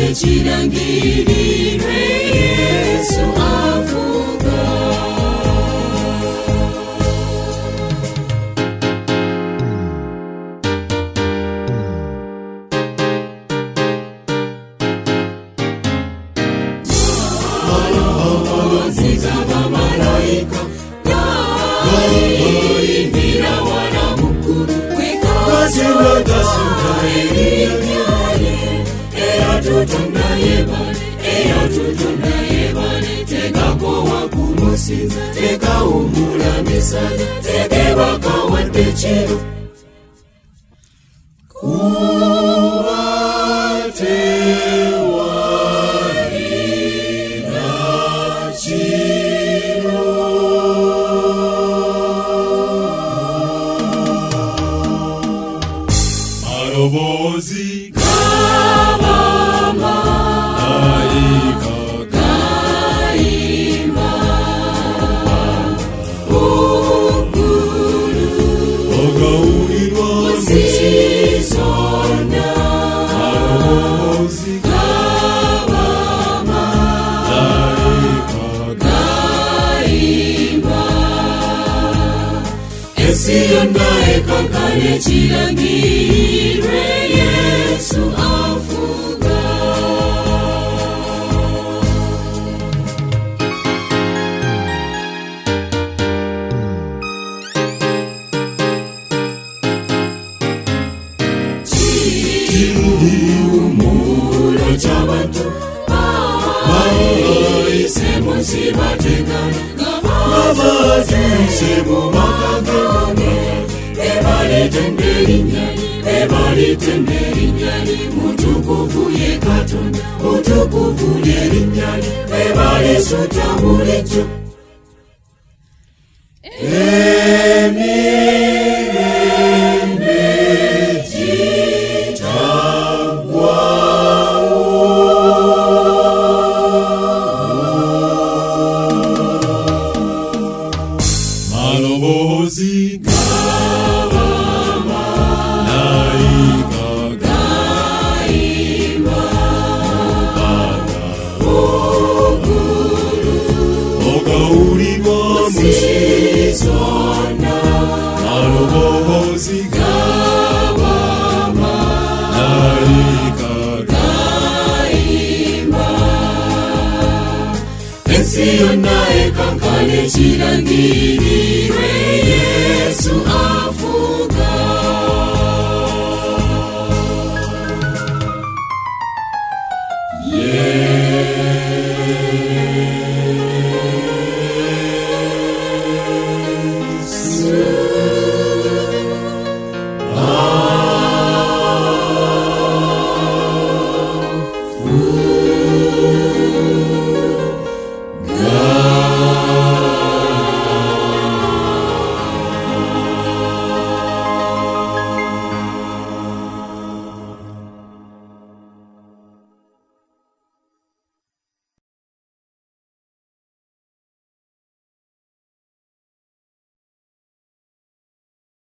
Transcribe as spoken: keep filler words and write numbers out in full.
kankane chirangirire Yesu avuga. Zigaba malaika imbira wana mukuru wekasiwa kasuka elinyale eya tutunda yebane eya tutunda yebane teka kowa kumusiza teka umula misana teke baka wandechiro kuwatewa Arobozi kabama aika kaima ukulu ogaurirwa musisona. Arobozi kabama aika kaima esiyona ekankane chirangirire Yesu avuga. Chiumuro chabantu baise musibategana ngavazi sebo makagane ebali temberi nyani ebali temberi nyani mutukufu ye Katonda mutukufu ye nyani ebali suta mulicho emirembe jitagwa Arobozi kabama aika kaima ukulu ogaurirwa musisona. Arobozi kabama aika kaima esiyona ekankane chirangirire Yesu avuga.